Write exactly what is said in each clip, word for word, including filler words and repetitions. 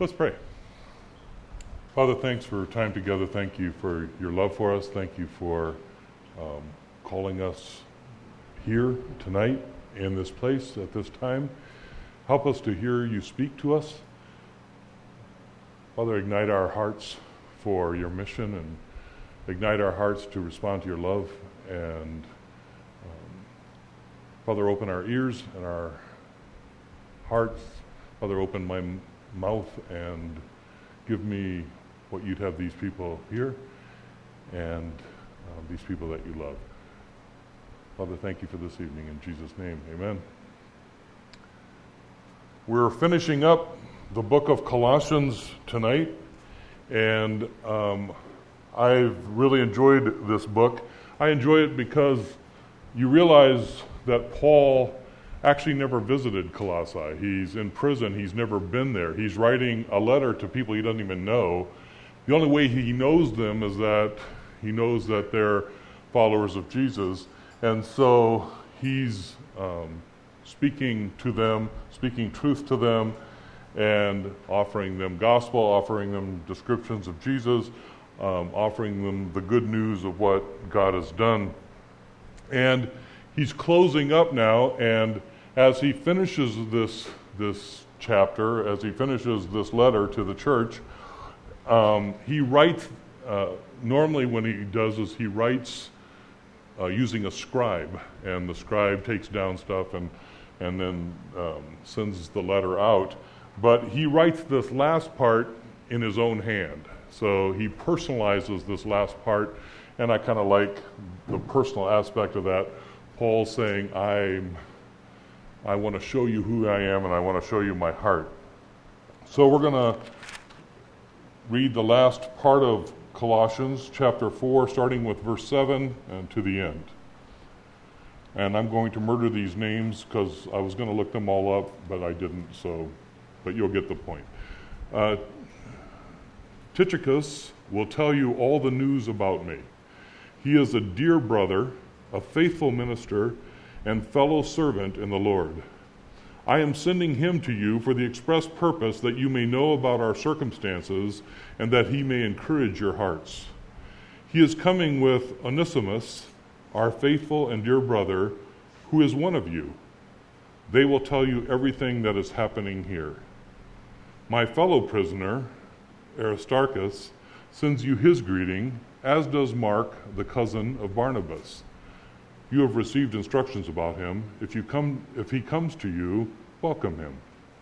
Let's pray. Father, thanks for time together. Thank you for your love for us. Thank you for um, calling us here tonight in this place at this time. Help us to hear you speak to us. Father, ignite our hearts for your mission and ignite our hearts to respond to your love. And um, Father, open our ears and our hearts. Father, open my m- mouth and give me what you'd have these people hear and uh, these people that you love. Father, thank you for this evening. In Jesus' name, amen. We're finishing up the book of Colossians tonight, and um, I've really enjoyed this book. I enjoy it because you realize that Paul actually never visited Colossae. He's in prison. He's never been there. He's writing a letter to people he doesn't even know. The only way he knows them is that he knows that they're followers of Jesus. And so he's um, speaking to them, speaking truth to them, and offering them gospel, offering them descriptions of Jesus, um, offering them the good news of what God has done. And he's closing up now, and as he finishes this this chapter, as he finishes this letter to the church, um, he writes, uh, normally when he does this, he writes uh, using a scribe, and the scribe takes down stuff and, and then um, sends the letter out. But he writes this last part in his own hand. So he personalizes this last part, and I kind of like the personal aspect of that. Paul's saying, I'm, I want to show you who I am, and I want to show you my heart. So we're going to read the last part of Colossians chapter four, starting with verse seven and to the end. And I'm going to murder these names because I was going to look them all up, but I didn't, so, but you'll get the point. Uh, Tychicus will tell you all the news about me. He is a dear brother, a faithful minister, and fellow servant in the Lord. I am sending him to you for the express purpose that you may know about our circumstances and that he may encourage your hearts. He is coming with Onesimus, our faithful and dear brother, who is one of you. They will tell you everything that is happening here. My fellow prisoner, Aristarchus, sends you his greeting, as does Mark, the cousin of Barnabas. You have received instructions about him. If you come, if he comes to you, welcome him.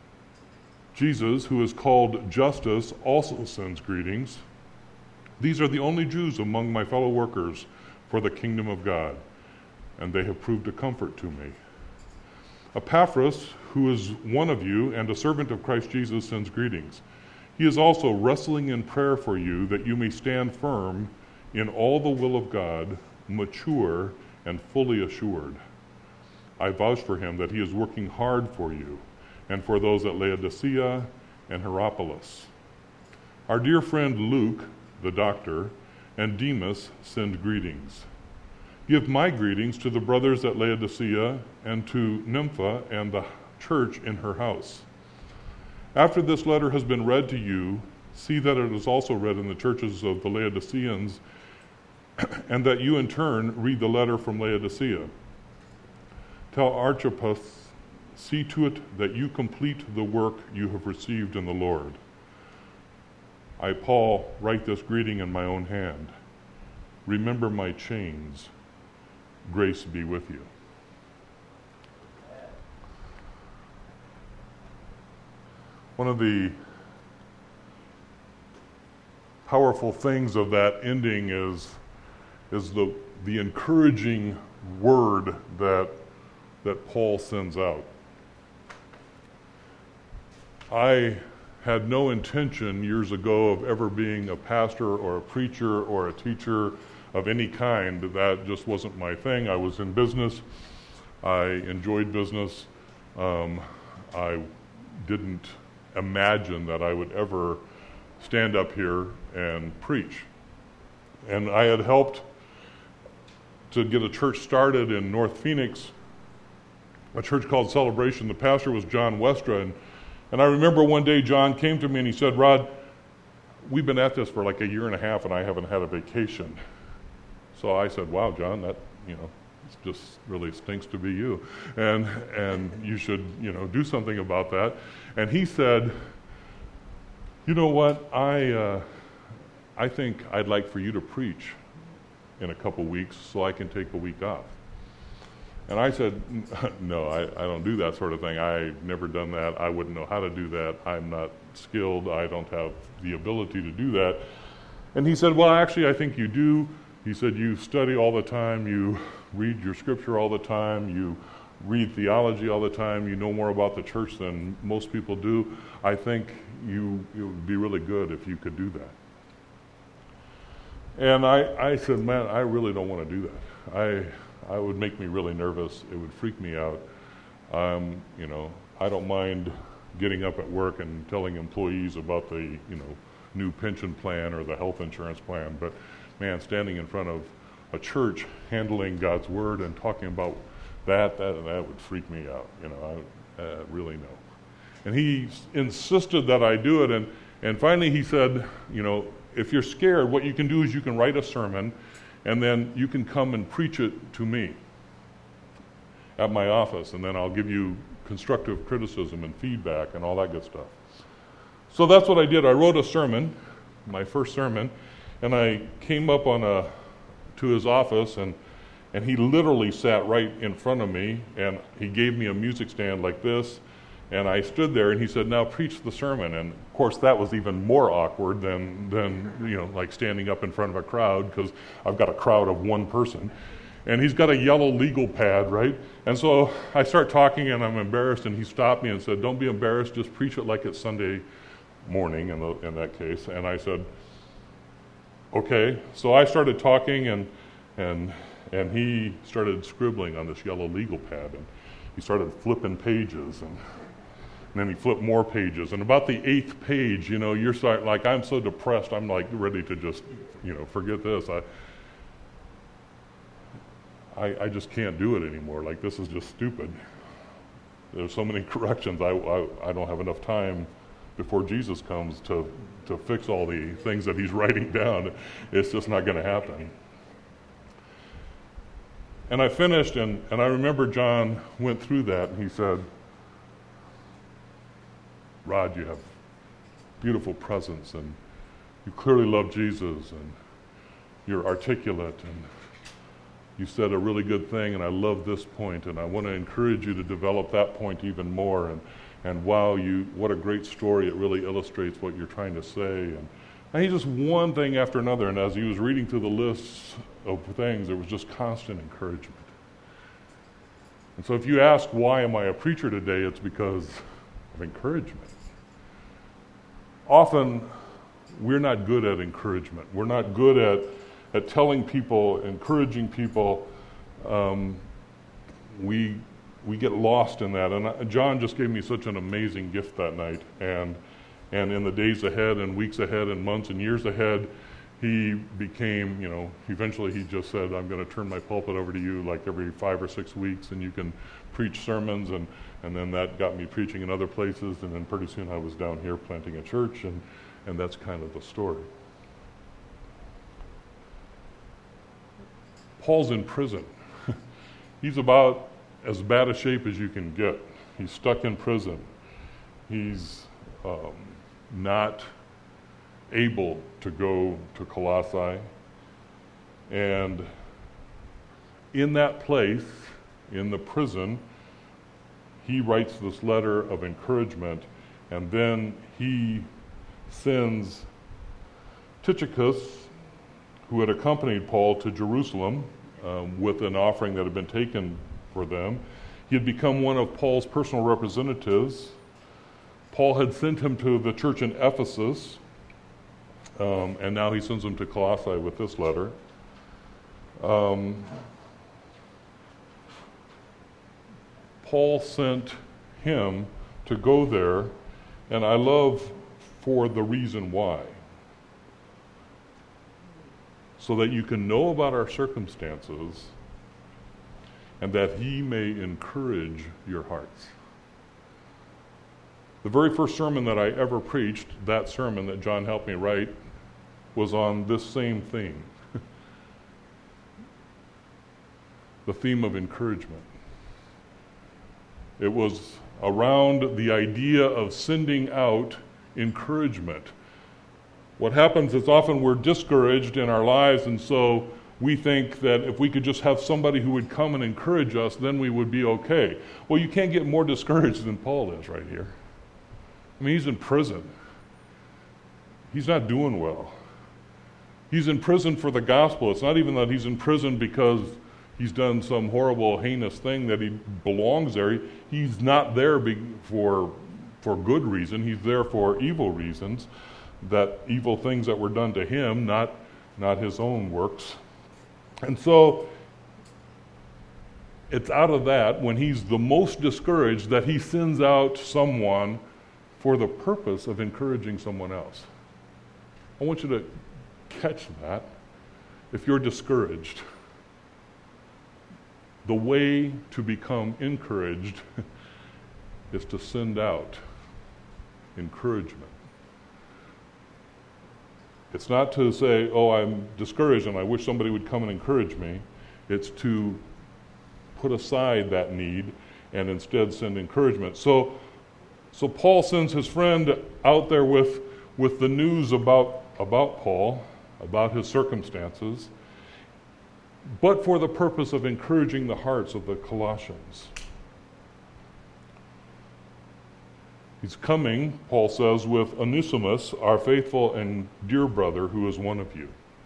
Jesus, who is called Justus, also sends greetings. These are the only Jews among my fellow workers for the kingdom of God, and they have proved a comfort to me. Epaphras, who is one of you and a servant of Christ Jesus, sends greetings. He is also wrestling in prayer for you that you may stand firm in all the will of God, mature and fully assured. I vouch for him that he is working hard for you and for those at Laodicea and Hierapolis. Our dear friend Luke, the doctor, and Demas send greetings. Give my greetings to the brothers at Laodicea and to Nympha and the church in her house. After this letter has been read to you, see that it is also read in the churches of the Laodiceans, and that you in turn read the letter from Laodicea. Tell Archippus, see to it that you complete the work you have received in the Lord. I, Paul, write this greeting in my own hand. Remember my chains. Grace be with you. One of the powerful things of that ending is is the the encouraging word that that Paul sends out. I had no intention years ago of ever being a pastor or a preacher or a teacher of any kind. That just wasn't my thing. I was in business. I enjoyed business. Um, I didn't imagine that I would ever stand up here and preach. And I had helped to get a church started in North Phoenix, a church called Celebration. The pastor was John Westra, and And I remember one day John came to me and he said, Rod, we've been at this for like a year and a half and I haven't had a vacation. So I said, wow, John, that, you know, it just really stinks to be you. And and you should, you know, do something about that. And he said, you know what, I uh, I think I'd like for you to preach in a couple weeks so I can take a week off. And I said, no, I, I don't do that sort of thing. I've never done that. I wouldn't know how to do that. I'm not skilled. I don't have the ability to do that. And he said, well, actually, I think you do. He said, you study all the time. You read your scripture all the time. You read theology all the time. You know more about the church than most people do. I think you it would be really good if you could do that. And I, I said, man, I really don't want to do that. I I would make me really nervous. It would freak me out. Um, you know, I don't mind getting up at work and telling employees about the, you know, new pension plan or the health insurance plan. But man, standing in front of a church, handling God's word and talking about that, that, that would freak me out. You know, I uh, really no. And he insisted that I do it. And, and finally he said, you know, if you're scared, what you can do is you can write a sermon and then you can come and preach it to me at my office, and then I'll give you constructive criticism and feedback and all that good stuff. So that's what I did. I wrote a sermon, my first sermon, and I came up on a to his office, and and he literally sat right in front of me, and he gave me a music stand like this, and I stood there, and he said, now preach the sermon. And of course that was even more awkward than, than you know, like standing up in front of a crowd, because I've got a crowd of one person. And he's got a yellow legal pad, right? And so I start talking, and I'm embarrassed, and he stopped me and said, don't be embarrassed, just preach it like it's Sunday morning in, the, in that case. And I said, okay. So I started talking, and and and he started scribbling on this yellow legal pad, and he started flipping pages, and And then he flipped more pages. And about the eighth page, you know, you're start, like, I'm so depressed, I'm like ready to just, you know, forget this. I, I, I just can't do it anymore. Like, this is just stupid. There's so many corrections. I, I, I don't have enough time before Jesus comes to, to fix all the things that he's writing down. It's just not going to happen. And I finished, and, and I remember John went through that, and he said, Rod, you have beautiful presence, and you clearly love Jesus, and you're articulate, and you said a really good thing, and I love this point, and I want to encourage you to develop that point even more. And, and wow, you what a great story. It really illustrates what you're trying to say. And, and he just one thing after another, and as he was reading through the lists of things, there was just constant encouragement. And so if you ask, why am I a preacher today, it's because of encouragement. Often, we're not good at encouragement. We're not good at, at telling people, encouraging people. Um, we we get lost in that. And I, John just gave me such an amazing gift that night. And and in the days ahead, and weeks ahead, and months and years ahead, he became, you know, eventually he just said, I'm going to turn my pulpit over to you like every five or six weeks, and you can preach sermons. And And then that got me preaching in other places, and then pretty soon I was down here planting a church, and, and that's kind of the story. Paul's in prison. He's about as bad a shape as you can get. He's stuck in prison. He's um, not able to go to Colossae. And in that place, in the prison, he writes this letter of encouragement, and then he sends Tychicus, who had accompanied Paul to Jerusalem um, with an offering that had been taken for them. He had become one of Paul's personal representatives. Paul had sent him to the church in Ephesus, um, and now he sends him to Colossae with this letter. Um, Paul sent him to go there, and I love for the reason why. So that you can know about our circumstances and that he may encourage your hearts. The very first sermon that I ever preached, that sermon that John helped me write, was on this same theme. The theme of encouragement. It was around the idea of sending out encouragement. What happens is often we're discouraged in our lives, and so we think that if we could just have somebody who would come and encourage us, then we would be okay. Well, you can't get more discouraged than Paul is right here. I mean, he's in prison. He's not doing well. He's in prison for the gospel. It's not even that he's in prison because he's done some horrible, heinous thing that he belongs there. He's not there be, for, for good reason. He's there for evil reasons, that evil things that were done to him, not, not his own works. And so it's out of that, when he's the most discouraged, that he sends out someone for the purpose of encouraging someone else. I want you to catch that. If you're discouraged, the way to become encouraged is to send out encouragement. It's not to say, oh, I'm discouraged and I wish somebody would come and encourage me. It's to put aside that need and instead send encouragement. So, so Paul sends his friend out there with, with the news about, about Paul, about his circumstances, but for the purpose of encouraging the hearts of the Colossians. He's coming, Paul says, with Onesimus, our faithful and dear brother, who is one of you.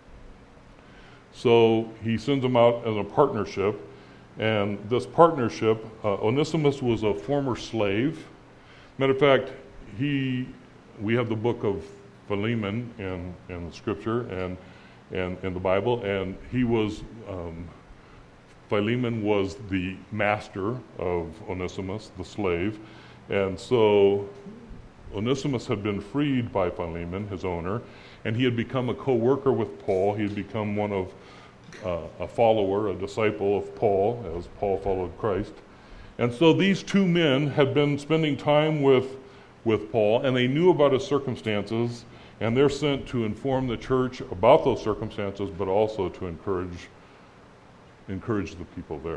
So he sends him out as a partnership, and this partnership, uh, Onesimus was a former slave. Matter of fact, he, we have the book of Philemon in, in Scripture and, and in the Bible, and he was, um, Philemon was the master of Onesimus, the slave. And so Onesimus had been freed by Philemon, his owner, and he had become a co-worker with Paul. He had become one of uh, a follower, a disciple of Paul, as Paul followed Christ. And so these two men had been spending time with, with Paul, and they knew about his circumstances, and they're sent to inform the church about those circumstances, but also to encourage, encourage the people there.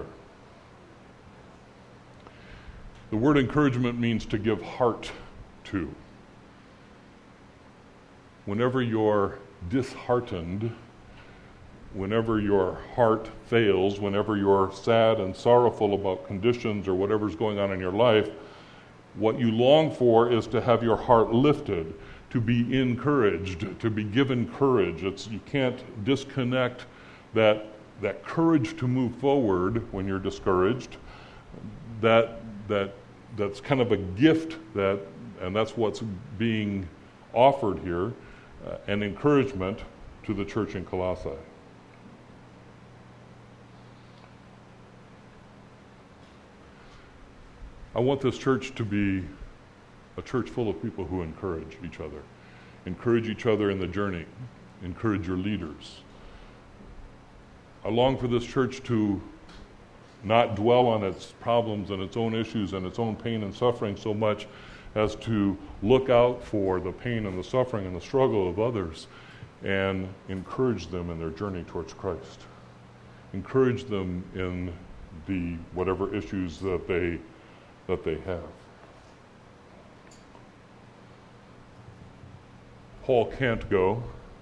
The word encouragement means to give heart to. Whenever you're disheartened, whenever your heart fails, whenever you're sad and sorrowful about conditions or whatever's going on in your life, what you long for is to have your heart lifted, to be encouraged, to be given courage. It's, you can't disconnect that, that courage to move forward when you're discouraged. That that that's kind of a gift, that, and that's what's being offered here, uh, an encouragement to the church in Colossae. I want this church to be a church full of people who encourage each other, encourage each other in the journey, encourage your leaders. I long for this church to not dwell on its problems and its own issues and its own pain and suffering so much as to look out for the pain and the suffering and the struggle of others and encourage them in their journey towards Christ. Encourage them in the whatever issues that they that they have. Paul can't go.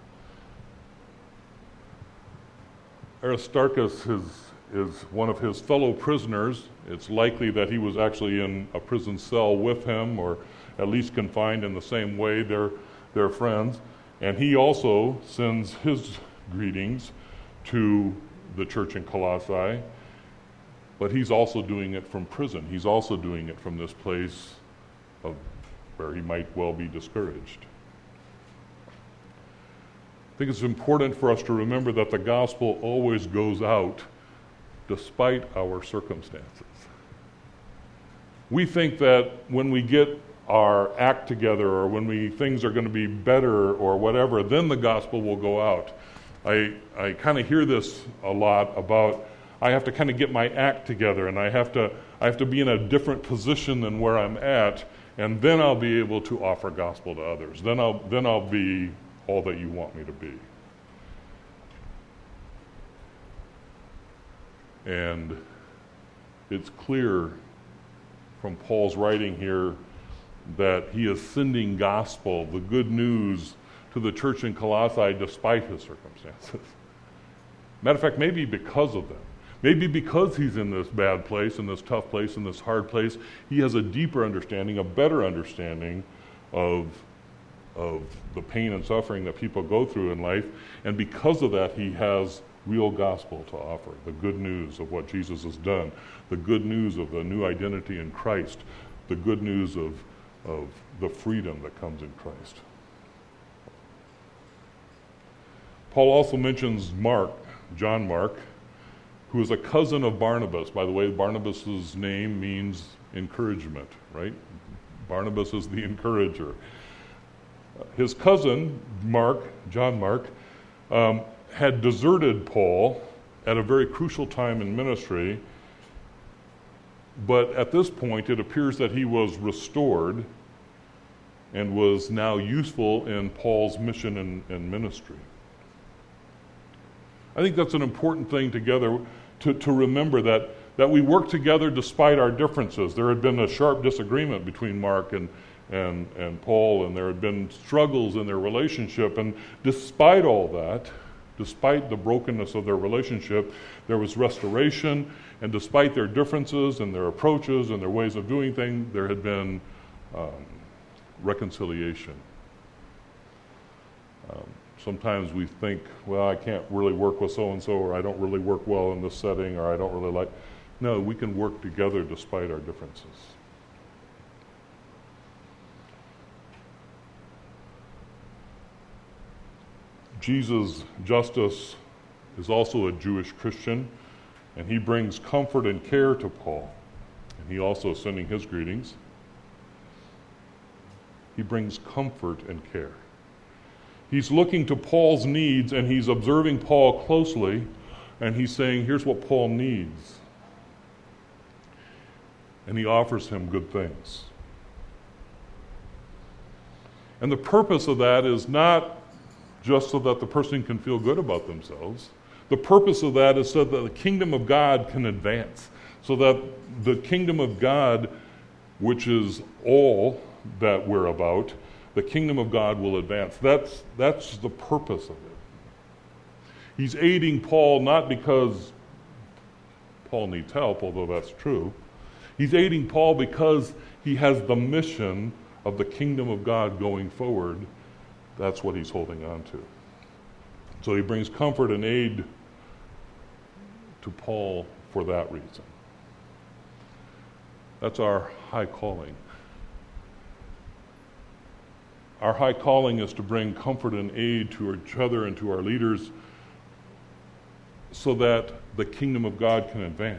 Aristarchus is is one of his fellow prisoners. It's likely that he was actually in a prison cell with him, or at least confined in the same way. They're, they're friends. And he also sends his greetings to the church in Colossae, but he's also doing it from prison. He's also doing it from this place of where he might well be discouraged. I think it's important for us to remember that the gospel always goes out despite our circumstances. We think that when we get our act together, or when we things are going to be better or whatever, then the gospel will go out. I I kind of hear this a lot about, I have to kind of get my act together, and I have to I have to be in a different position than where I'm at, And then I'll be able to offer gospel to others. Then I'll, then I'll be all that you want me to be. And it's clear from Paul's writing here that he is sending gospel, the good news, to the church in Colossae despite his circumstances. Matter of fact, maybe because of them. Maybe because he's in this bad place, in this tough place, in this hard place, he has a deeper understanding, a better understanding of, of the pain and suffering that people go through in life. And because of that, he has real gospel to offer, the good news of what Jesus has done, the good news of the new identity in Christ, the good news of, of the freedom that comes in Christ. Paul also mentions Mark, John Mark, who is a cousin of Barnabas. By the way, Barnabas' name means encouragement, right? Barnabas is the encourager. His cousin, Mark, John Mark, um, had deserted Paul at a very crucial time in ministry, but at this point it appears that he was restored and was now useful in Paul's mission and, and ministry. I think that's an important thing together to, to remember, that, that we work together despite our differences. There had been a sharp disagreement between Mark and, and, and Paul, and there had been struggles in their relationship, and despite all that, despite the brokenness of their relationship, there was restoration, and despite their differences and their approaches and their ways of doing things, there had been um, reconciliation. Um, sometimes we think, well, I can't really work with so-and-so, or I don't really work well in this setting, or I don't really like... No, we can work together despite our differences. Jesus, Justus, is also a Jewish Christian, and he brings comfort and care to Paul. And he also is sending his greetings. He brings comfort and care. He's looking to Paul's needs, and he's observing Paul closely, and he's saying, here's what Paul needs. And he offers him good things. And the purpose of that is not just so that the person can feel good about themselves. The purpose of that is so that the kingdom of God can advance, so that the kingdom of God, which is all that we're about, the kingdom of God will advance. That's, that's the purpose of it. He's aiding Paul not because Paul needs help, although that's true. He's aiding Paul because he has the mission of the kingdom of God going forward. That's what he's holding on to. So he brings comfort and aid to Paul for that reason. That's our high calling. Our high calling is to bring comfort and aid to each other and to our leaders so that the kingdom of God can advance.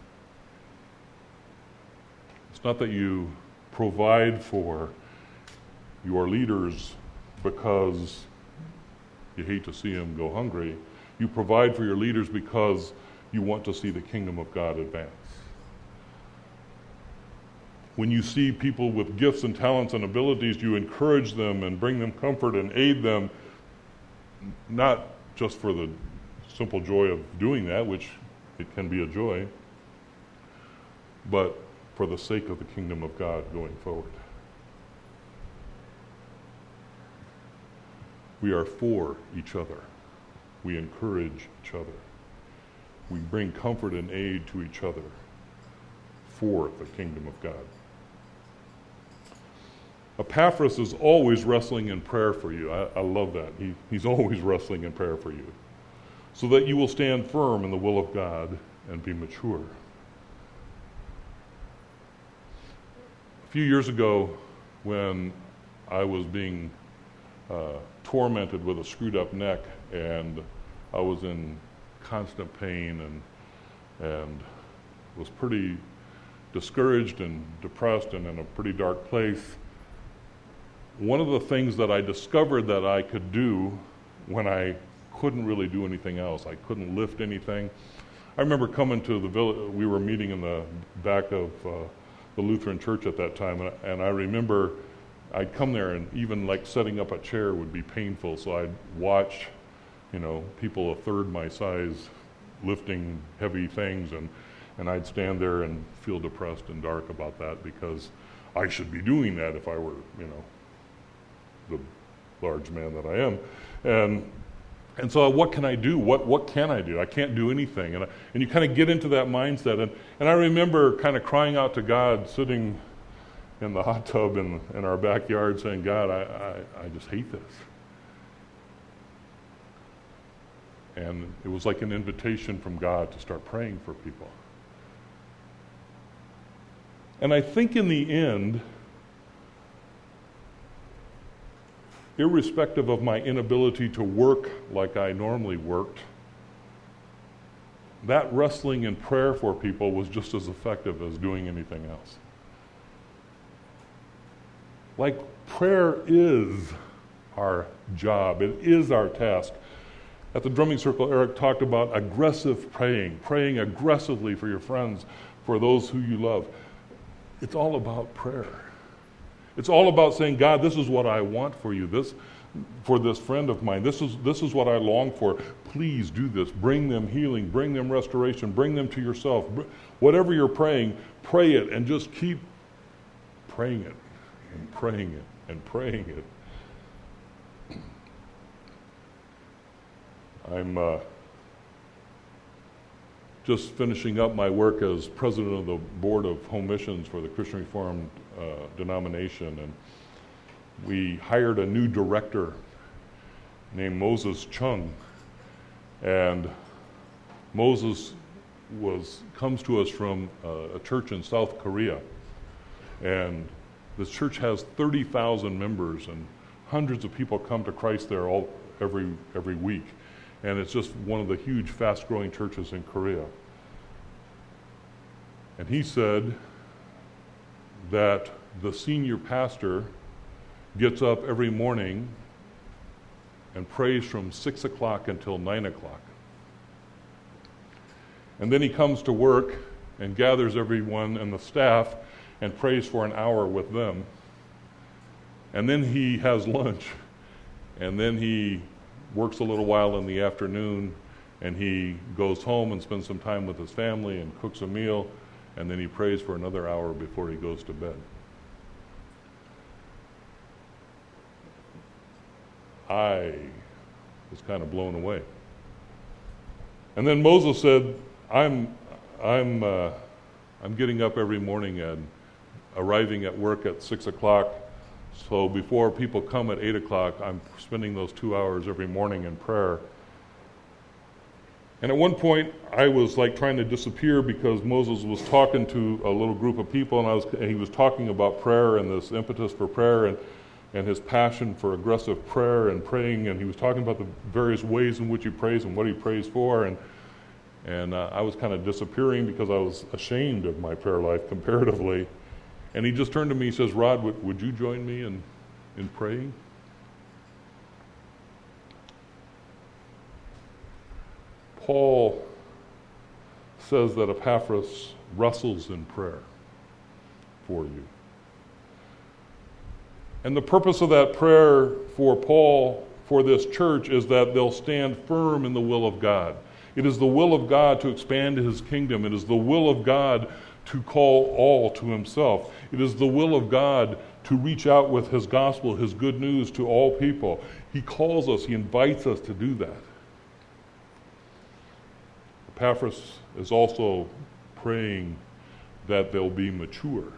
It's not that you provide for your leaders because you hate to see them go hungry. You provide for your leaders because you want to see the kingdom of God advance. When you see people with gifts and talents and abilities, you encourage them and bring them comfort and aid them, not just for the simple joy of doing that, which it can be a joy, but for the sake of the kingdom of God going forward. We are for each other. We encourage each other. We bring comfort and aid to each other for the kingdom of God. Epaphras is always wrestling in prayer for you. I, I love that. He, he's always wrestling in prayer for you, so that you will stand firm in the will of God and be mature. A few years ago, when I was being uh, tormented with a screwed up neck, and I was in constant pain and and was pretty discouraged and depressed and in a pretty dark place, one of the things that I discovered that I could do when I couldn't really do anything else, I couldn't lift anything. I remember coming to the village, we were meeting in the back of uh, the Lutheran church at that time, and, and I remember I'd come there, and even like setting up a chair would be painful, so I'd watch, you know, people a third my size lifting heavy things, and, and I'd stand there and feel depressed and dark about that, because I should be doing that if I were, you know, the large man that I am. And and so what can I do? What what can I do? I can't do anything. And I, and you kind of get into that mindset. And, and I remember kind of crying out to God, sitting in the hot tub in, in our backyard, saying, God, I, I, I just hate this. And it was like an invitation from God to start praying for people. And I think in the end, irrespective of my inability to work like I normally worked, that wrestling in prayer for people was just as effective as doing anything else. Like, prayer is our job. It is our task. At the drumming circle, Eric talked about aggressive praying, praying aggressively for your friends, for those who you love. It's all about prayer. It's all about saying, God, this is what I want for you, this for this friend of mine. This is this is what I long for. Please do this. Bring them healing. Bring them restoration. Bring them to yourself. Whatever you're praying, pray it, and just keep praying it and praying it and praying it. I'm uh, just finishing up my work as president of the Board of Home Missions for the Christian Reformed uh, denomination, and we hired a new director named Moses Chung. And Moses was comes to us from uh, a church in South Korea, and this church has thirty thousand members, and hundreds of people come to Christ there all every every week. And it's just one of the huge, fast-growing churches in Korea. And he said that the senior pastor gets up every morning and prays from six o'clock until nine o'clock. And then he comes to work and gathers everyone and the staff and prays for an hour with them. And then he has lunch. And then he works a little while in the afternoon, and he goes home and spends some time with his family and cooks a meal, and then he prays for another hour before he goes to bed. I was kind of blown away. And then Moses said, I'm I'm uh, I'm getting up every morning and arriving at work at six o'clock. So before people come at eight o'clock, I'm spending those two hours every morning in prayer. And at one point, I was like trying to disappear because Moses was talking to a little group of people, and I was and he was talking about prayer and this impetus for prayer and, and his passion for aggressive prayer and praying, and he was talking about the various ways in which he prays and what he prays for, and and uh, I was kind of disappearing because I was ashamed of my prayer life comparatively. And he just turned to me, he says, Rod, would, would you join me in, in praying? Paul says that Epaphras wrestles in prayer for you. And the purpose of that prayer for Paul, for this church, is that they'll stand firm in the will of God. It is the will of God to expand his kingdom. It is the will of God to call all to himself. It is the will of God to reach out with his gospel, his good news to all people. He calls us, he invites us to do that. Epaphras is also praying that they'll be mature.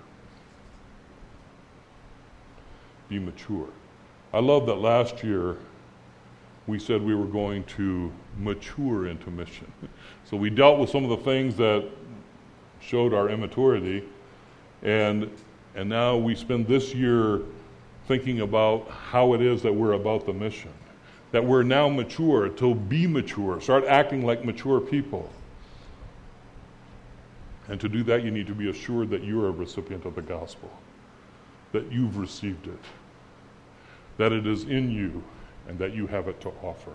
Be mature. I love that last year we said we were going to mature into mission. So we dealt with some of the things that showed our immaturity, and and now we spend this year thinking about how it is that we're about the mission, that we're now mature, to be mature, start acting like mature people. And to do that, you need to be assured that you're a recipient of the gospel, that you've received it, that it is in you, and that you have it to offer.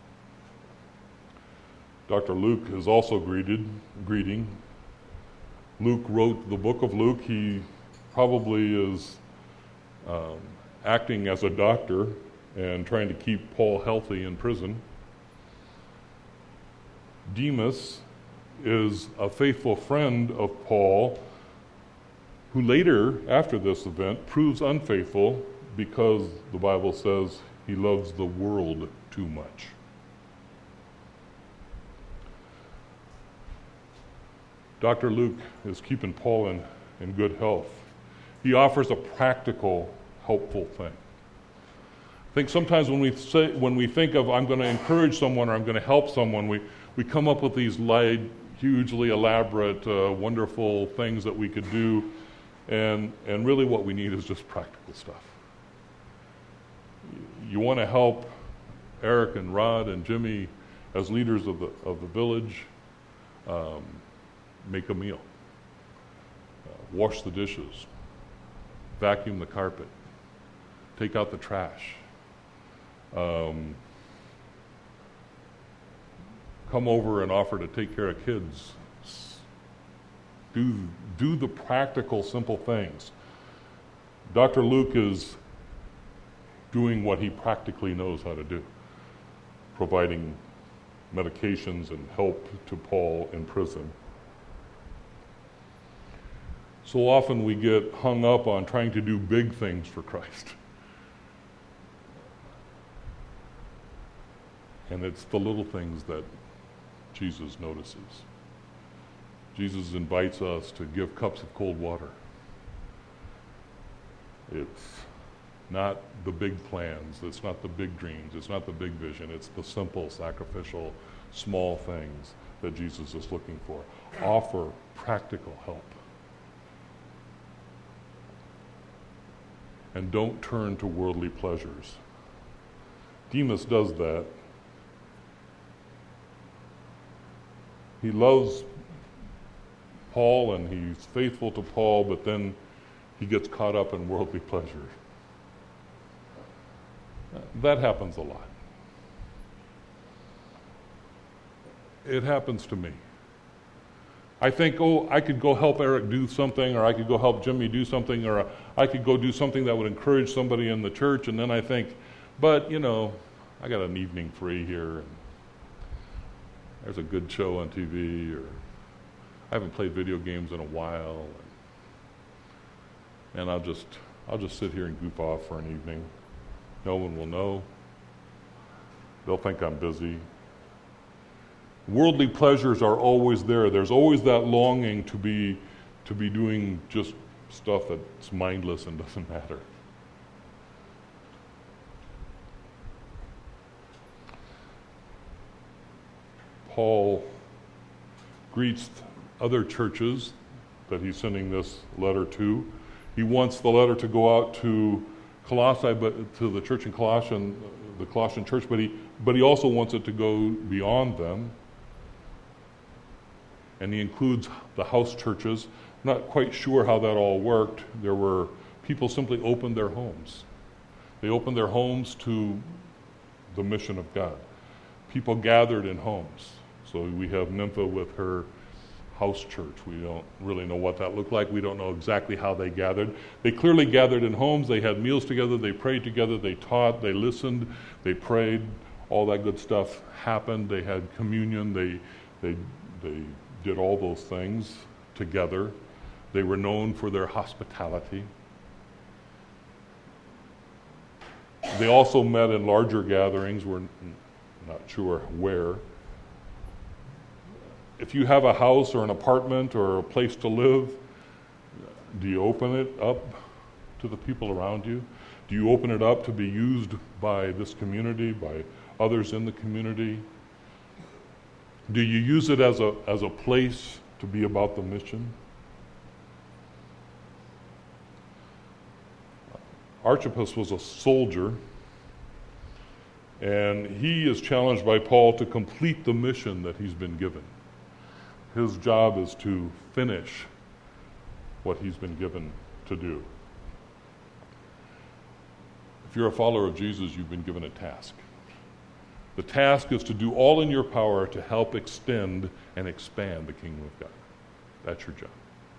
Doctor Luke is also greeted, greeting Luke wrote the book of Luke. He probably is um, acting as a doctor and trying to keep Paul healthy in prison. Demas is a faithful friend of Paul who later, after this event, proves unfaithful because the Bible says he loves the world too much. Doctor Luke is keeping Paul in, in good health. He offers a practical, helpful thing. I think sometimes when we say, when we think of I'm going to encourage someone or I'm going to help someone, we, we come up with these light, hugely elaborate, uh, wonderful things that we could do, and and really what we need is just practical stuff. You want to help Eric and Rod and Jimmy as leaders of the of the village. Um, make a meal, uh, wash the dishes, vacuum the carpet, take out the trash, um, come over and offer to take care of kids. Do, do the practical, simple things. Doctor Luke is doing what he practically knows how to do, providing medications and help to Paul in prison. So often we get hung up on trying to do big things for Christ. And it's the little things that Jesus notices. Jesus invites us to give cups of cold water. It's not the big plans, it's not the big dreams, it's not the big vision, it's the simple, sacrificial, small things that Jesus is looking for. Offer practical help. And don't turn to worldly pleasures. Demas does that. He loves Paul and he's faithful to Paul, but then he gets caught up in worldly pleasures. That happens a lot. It happens to me. I think, oh, I could go help Eric do something, or I could go help Jimmy do something, or I could go do something that would encourage somebody in the church, and then I think, but, you know, I got an evening free here, and there's a good show on T V, or I haven't played video games in a while, and, and I'll just I'll just sit here and goof off for an evening. No one will know. They'll think I'm busy. Worldly pleasures are always there. There's always that longing to be to be doing just stuff that's mindless and doesn't matter. Paul greets other churches that he's sending this letter to. He wants the letter to go out to Colossae, but to the church in Colossian, the Colossian church, but he but he also wants it to go beyond them. And he includes the house churches. I'm not quite sure how that all worked. There were people simply opened their homes. They opened their homes to the mission of God. People gathered in homes. So we have Nympha with her house church. We don't really know what that looked like. We don't know exactly how they gathered. They clearly gathered in homes. They had meals together. They prayed together. They taught. They listened. They prayed. All that good stuff happened. They had communion. They they they did all those things together. They were known for their hospitality. They also met in larger gatherings. We're not sure where. If you have a house or an apartment or a place to live, do you open it up to the people around you? Do you open it up to be used by this community, by others in the community? Do you use it as a as a place to be about the mission? Archippus was a soldier, and he is challenged by Paul to complete the mission that he's been given. His job is to finish what he's been given to do. If you're a follower of Jesus, you've been given a task. The task is to do all in your power to help extend and expand the kingdom of God. That's your job.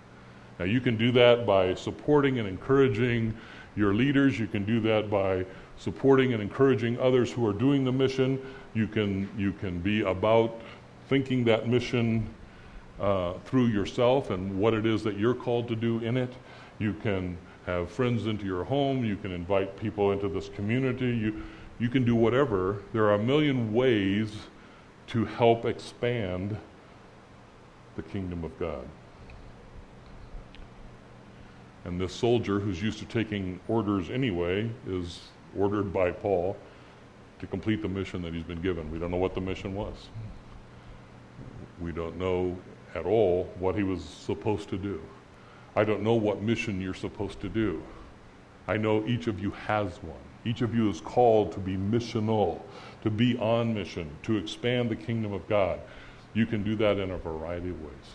Now, you can do that by supporting and encouraging your leaders. You can do that by supporting and encouraging others who are doing the mission. You can, you can be about thinking that mission uh, through yourself and what it is that you're called to do in it. You can have friends into your home. You can invite people into this community. You, you can do whatever. There are a million ways to help expand the kingdom of God. And this soldier, who's used to taking orders anyway, is ordered by Paul to complete the mission that he's been given. We don't know what the mission was. We don't know at all what he was supposed to do. I don't know what mission you're supposed to do. I know each of you has one. Each of you is called to be missional, to be on mission, to expand the kingdom of God. You can do that in a variety of ways.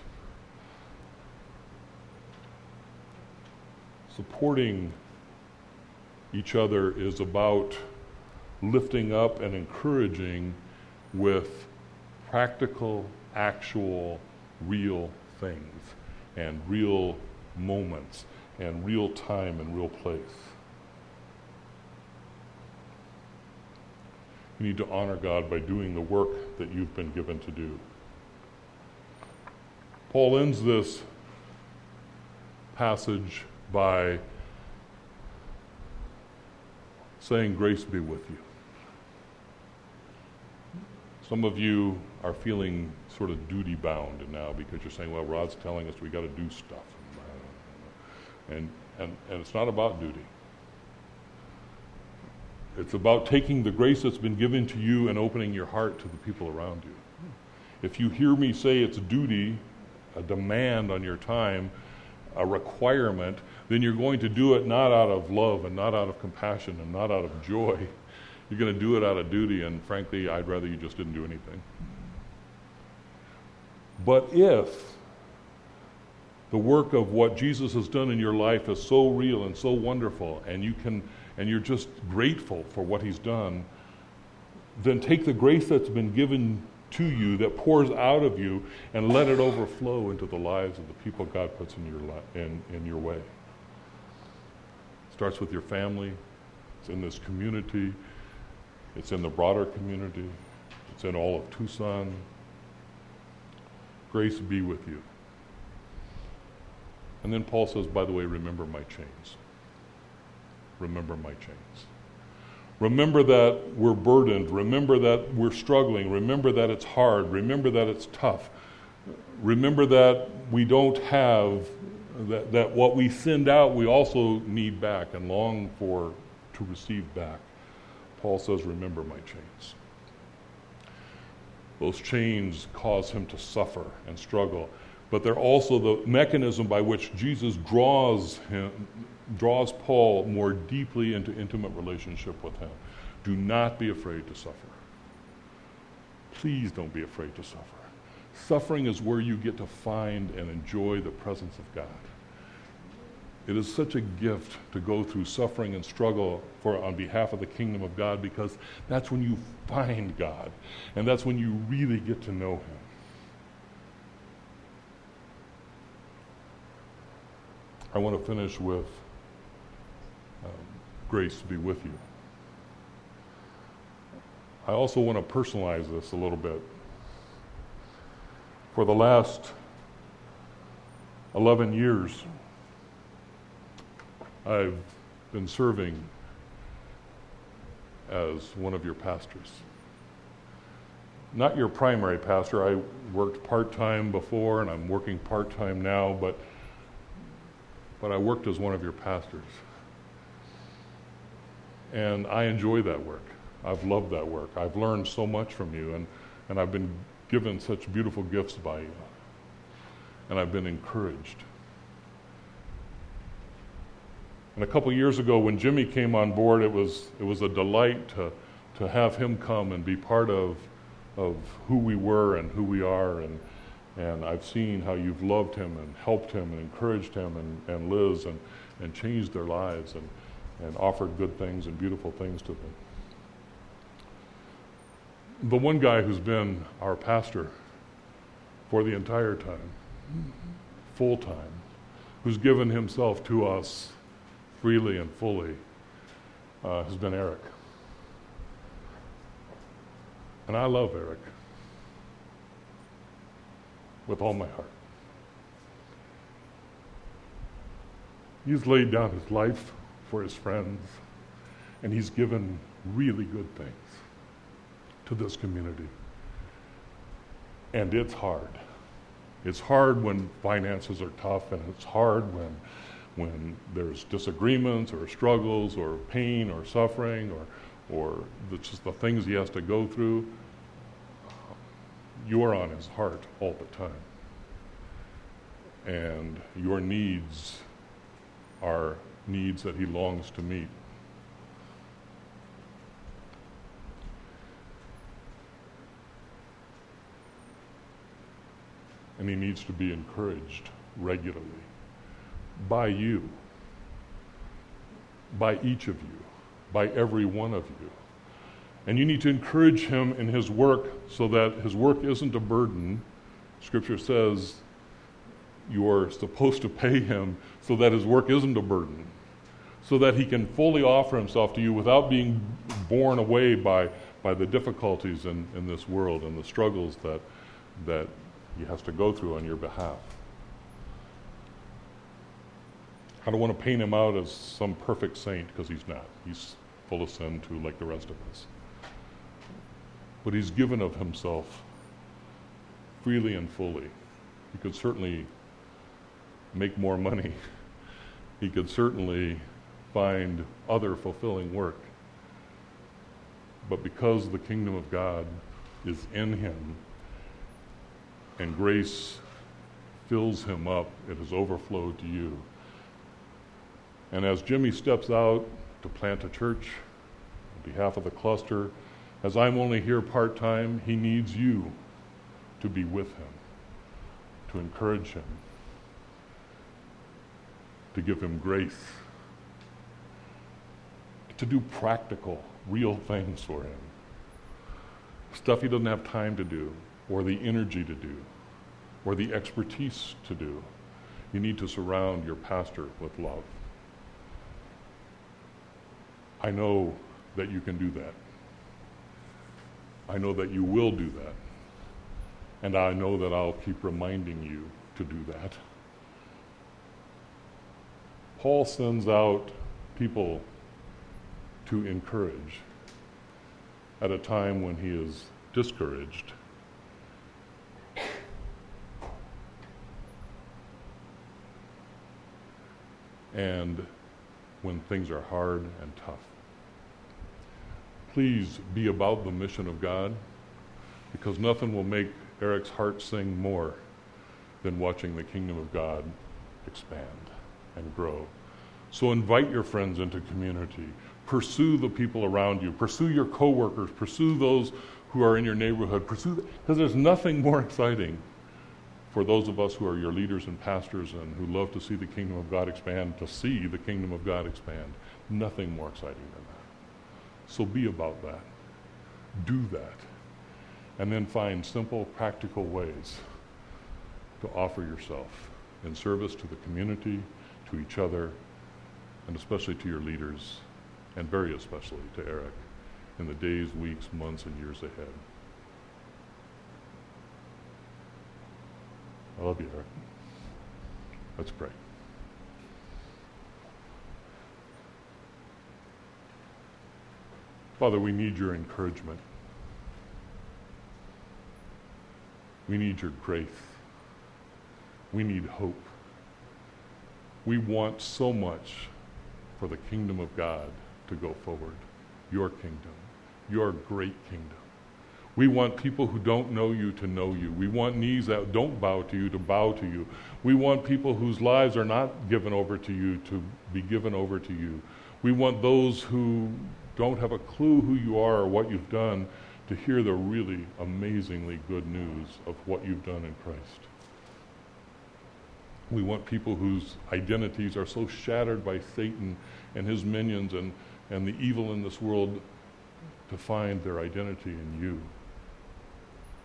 Supporting each other is about lifting up and encouraging with practical, actual, real things and real moments and real time and real place. You need to honor God by doing the work that you've been given to do. Paul ends this passage by saying, grace be with you. Some of you are feeling sort of duty bound now because you're saying, well, Rod's telling us we got to do stuff. And, and, and it's not about duty. It's about taking the grace that's been given to you and opening your heart to the people around you. If you hear me say it's duty, a demand on your time, a requirement, then you're going to do it not out of love and not out of compassion and not out of joy. You're going to do it out of duty, and frankly, I'd rather you just didn't do anything. But if the work of what Jesus has done in your life is so real and so wonderful, and you can, and you're just grateful for what he's done, then take the grace that's been given to you, that pours out of you, and let it overflow into the lives of the people God puts in your li- in, in your way. It starts with your family. It's in this community. It's in the broader community. It's in all of Tucson. Grace be with you. And then Paul says, by the way, remember my chains. Remember my chains. Remember that we're burdened. Remember that we're struggling. Remember that it's hard. Remember that it's tough. Remember that we don't have, that, that what we send out, we also need back and long for to receive back. Paul says, remember my chains. Those chains cause him to suffer and struggle, but they're also the mechanism by which Jesus draws him, draws Paul more deeply into intimate relationship with him. Do not be afraid to suffer. Please don't be afraid to suffer. Suffering is where you get to find and enjoy the presence of God. It is such a gift to go through suffering and struggle for on behalf of the kingdom of God, because that's when you find God, and that's when you really get to know him. I want to finish with um, grace be with you. I also want to personalize this a little bit. For the last eleven years, I've been serving as one of your pastors. Not your primary pastor. I worked part-time before, and I'm working part-time now, but but I worked as one of your pastors. And I enjoy that work. I've loved that work. I've learned so much from you, and, and I've been given such beautiful gifts by you. And I've been encouraged. And a couple years ago, when Jimmy came on board, it was it was a delight to to have him come and be part of of who we were and who we are. And and I've seen how you've loved him and helped him and encouraged him and, and Liz and, and changed their lives and, and offered good things and beautiful things to them. The one guy who's been our pastor for the entire time, full time, who's given himself to us freely and fully, uh, has been Eric. And I love Eric with all my heart. He's laid down his life for his friends, and he's given really good things to this community. And it's hard. It's hard when finances are tough, and it's hard when when there's disagreements or struggles or pain or suffering or or the, just the things he has to go through. You are on his heart all the time. And your needs are needs that he longs to meet. And he needs to be encouraged regularly by you, by each of you, by every one of you. And you need to encourage him in his work so that his work isn't a burden. Scripture says you're supposed to pay him so that his work isn't a burden, so that he can fully offer himself to you without being borne away by, by the difficulties in, in this world and the struggles that, that he has to go through on your behalf. I don't want to paint him out as some perfect saint, because he's not. He's full of sin too, like the rest of us. But he's given of himself freely and fully. He could certainly make more money. He could certainly find other fulfilling work. But because the kingdom of God is in him and grace fills him up, it has overflowed to you. And as Jimmy steps out to plant a church on behalf of the cluster, as I'm only here part-time, he needs you to be with him, to encourage him, to give him grace, to do practical, real things for him. Stuff he doesn't have time to do, or the energy to do, or the expertise to do. You need to surround your pastor with love. I know that you can do that. I know that you will do that. And I know that I'll keep reminding you to do that. Paul sends out people to encourage at a time when he is discouraged. And when things are hard and tough. Please be about the mission of God, because nothing will make Eric's heart sing more than watching the kingdom of God expand and grow. So invite your friends into community. Pursue the people around you. Pursue your coworkers. Pursue those who are in your neighborhood. Pursue, because there's nothing more exciting for those of us who are your leaders and pastors and who love to see the kingdom of God expand, to see the kingdom of God expand. Nothing more exciting than that. So be about that. Do that. And then find simple, practical ways to offer yourself in service to the community, to each other, and especially to your leaders, and very especially to Eric, in the days, weeks, months, and years ahead. I love you, Eric. Let's pray. Father, we need your encouragement. We need your grace. We need hope. We want so much for the kingdom of God to go forward. Your kingdom. Your great kingdom. We want people who don't know you to know you. We want knees that don't bow to you to bow to you. We want people whose lives are not given over to you to be given over to you. We want those who don't have a clue who you are or what you've done to hear the really amazingly good news of what you've done in Christ. We want people whose identities are so shattered by Satan and his minions and, and the evil in this world to find their identity in you,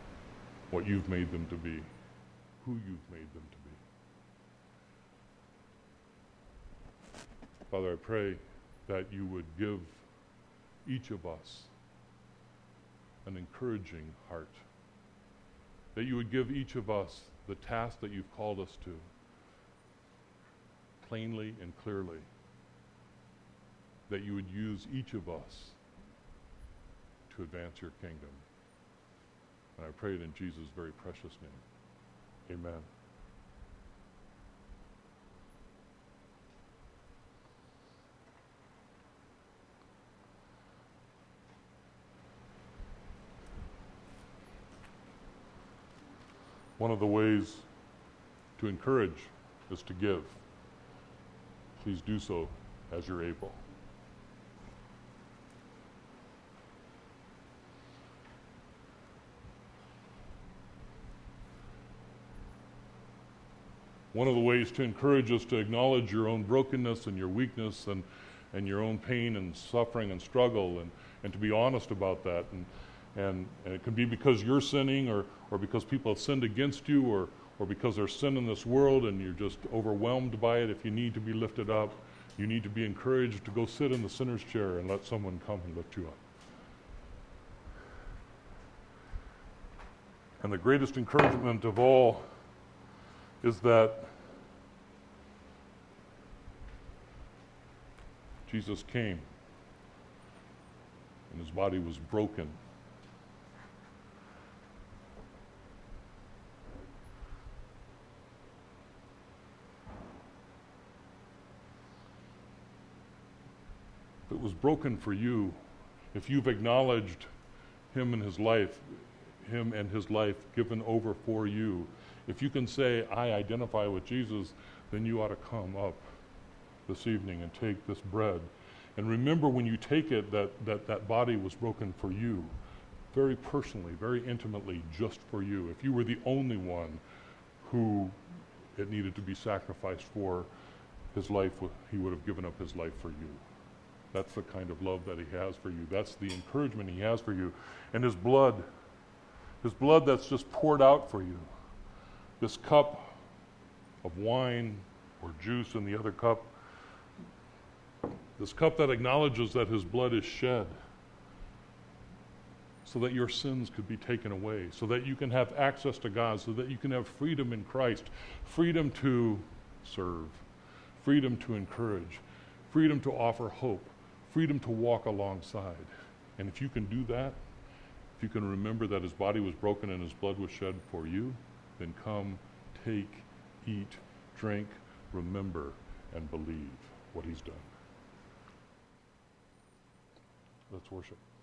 what you've made them to be, who you've made them to be. Father, I pray that you would give each of us an encouraging heart, that you would give each of us the task that you've called us to, plainly and clearly, that you would use each of us to advance your kingdom. And I pray it in Jesus' very precious name. Amen. One of the ways to encourage is to give. Please do so as you're able. One of the ways to encourage is to acknowledge your own brokenness and your weakness and, and your own pain and suffering and struggle, and, and to be honest about that. And, and, and it can be because you're sinning, or, or because people have sinned against you, or, or because there's sin in this world and you're just overwhelmed by it. If you need to be lifted up, you need to be encouraged to go sit in the sinner's chair and let someone come and lift you up. And the greatest encouragement of all is that Jesus came and his body was broken. If it was broken for you, if you've acknowledged him and his life, him and his life given over for you, if you can say, I identify with Jesus, then you ought to come up this evening and take this bread. And remember, when you take it, that that, that body was broken for you, very personally, very intimately, just for you. If you were the only one who it needed to be sacrificed for, his life, he would have given up his life for you. That's the kind of love that he has for you. That's the encouragement he has for you. And his blood, his blood that's just poured out for you. This cup of wine or juice in the other cup, this cup that acknowledges that his blood is shed so that your sins could be taken away, so that you can have access to God, so that you can have freedom in Christ, freedom to serve, freedom to encourage, freedom to offer hope, freedom to walk alongside. And if you can do that, if you can remember that his body was broken and his blood was shed for you, then come, take, eat, drink, remember, and believe what he's done. Let's worship.